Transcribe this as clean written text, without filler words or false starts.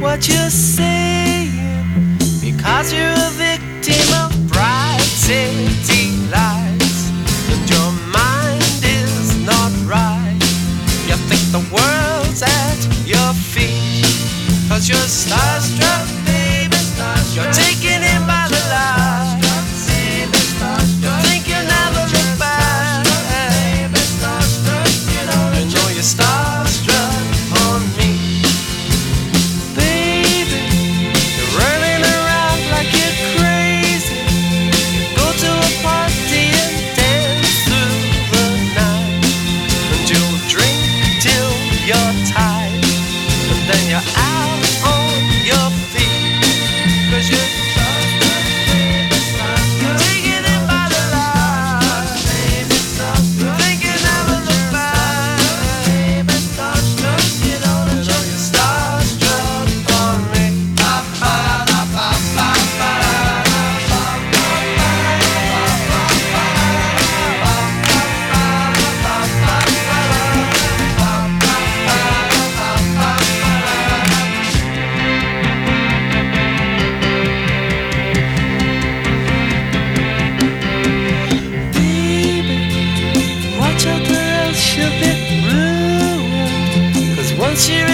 what you're saying, because you're a victim of bright city lights, and your mind is not right. You think the world's at your feet, cause you're starstruck, baby, starstruck. You're taken in by the light. You think you'll never look back. You know you're starstruck on me. Baby, you're running around like you're crazy. You go to a party and dance through the night, and you'll drink till you're tired, and then you're out on your feet, cause you're taking it by the light. You think you never look back. You know you're starstruck on me. Baby, watch out or else she'll be ruined, cause once you're